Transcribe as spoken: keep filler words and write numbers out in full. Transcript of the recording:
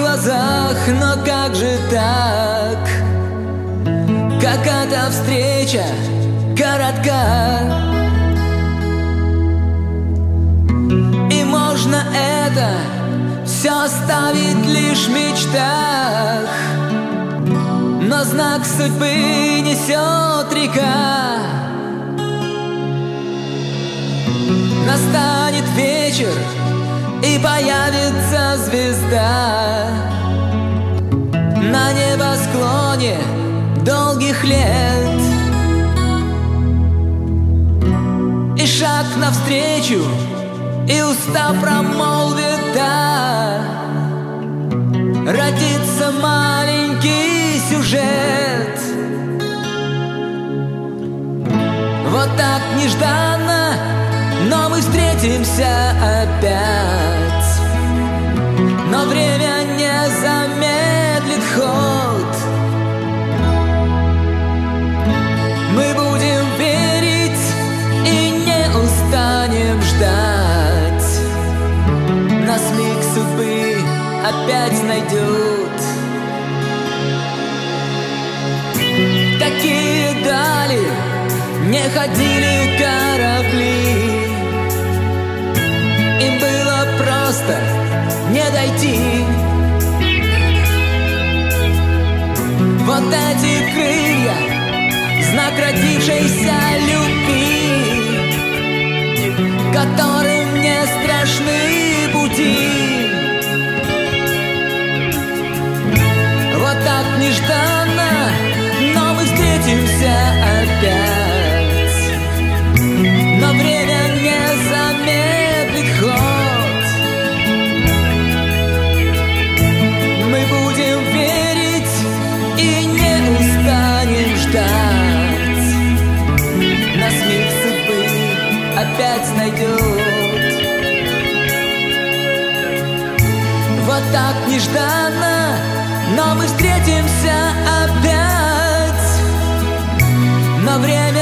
глазах, но как же так? Как эта встреча коротка. И можно это все оставить лишь в мечтах, но знак судьбы несет река. Настанет вечер, и появится звезда на небосклоне долгих лет. И шаг навстречу, и уста промолвит «да». Родится маленький сюжет. Вот так нежданно, но мы встретимся опять. Но время не замедлит ход. Мы будем верить и не устанем ждать. Нас миг судьбы опять найдет. Такие дали не ходили корабли. Им было просто не дойти. Вот эти крылья — знак родившейся любви, которым не страшны пути. Вот так нежданно, но мы встретимся опять. Но время не замедлит ход. Мы будем верить и не устанем ждать. Нас миг судьбы опять найдет. Вот так нежданно, но мы встретимся опять. Но время